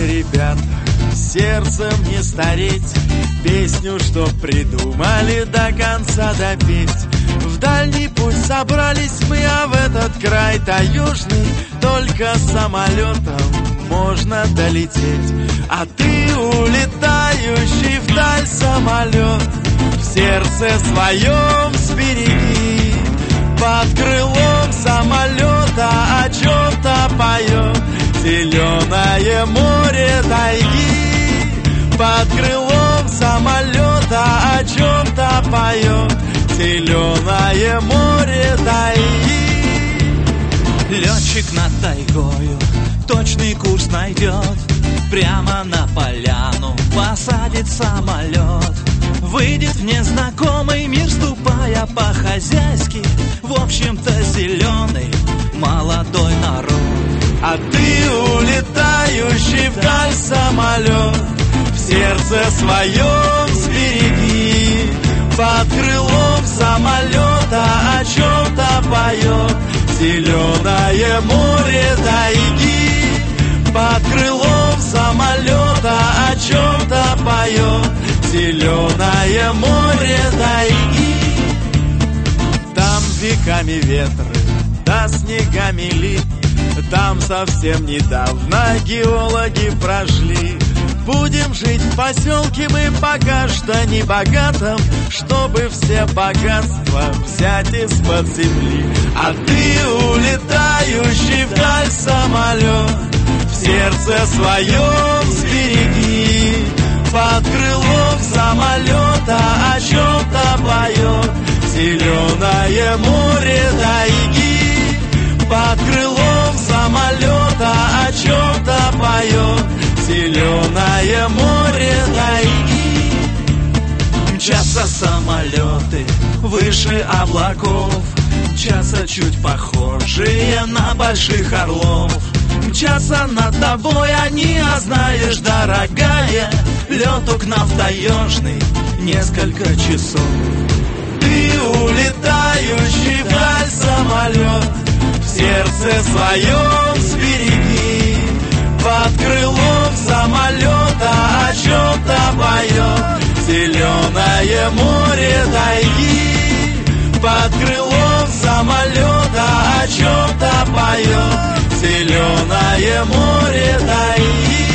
ребята, сердцем не стареть, песню, что придумали, до конца допеть. В дальний путь собрались мы, а в этот край таежный только самолетом можно долететь. А ты улетающий вдаль самолет, в сердце своем сбереги. Под крылом самолета о чем-то поет зеленое море тайги. Под крылом самолета о чем-то поет зеленое море тайги. Летчик над тайгою точный курс найдет, прямо на поляну посадит самолет. Выйдет в незнакомый мир, ступая по-хозяйски, в общем-то зеленый молодой народ. А ты улетающий вдаль самолет, в сердце своем сбереги. Под крылом самолета о чем-то поет зеленое море тайги. Под крылом самолета о чем-то поет зеленое море тайги. Там веками ветры, да снегами лит, там совсем недавно геологи прошли. Будем жить в поселке мы пока что не богатом, чтобы все богатства взять из-под земли. А ты улетающий вдаль самолет, в сердце своем сбереги. Под крылом самолета о чем-то поет зеленое море тайги. Под крылом самолета о чем-то поет зеленое море тайги. Мчатся самолеты выше облаков, мчатся чуть похожие на больших орлов. Мчатся над тобой они, а знаешь, дорогая, лету к нам в таежный несколько часов. Ты улетающий вдаль самолет, в сердце своем сбереги. Под крылом самолета о чем-то поет зеленое море тайги. Под крылом самолета о чем-то поет зеленое море тайги.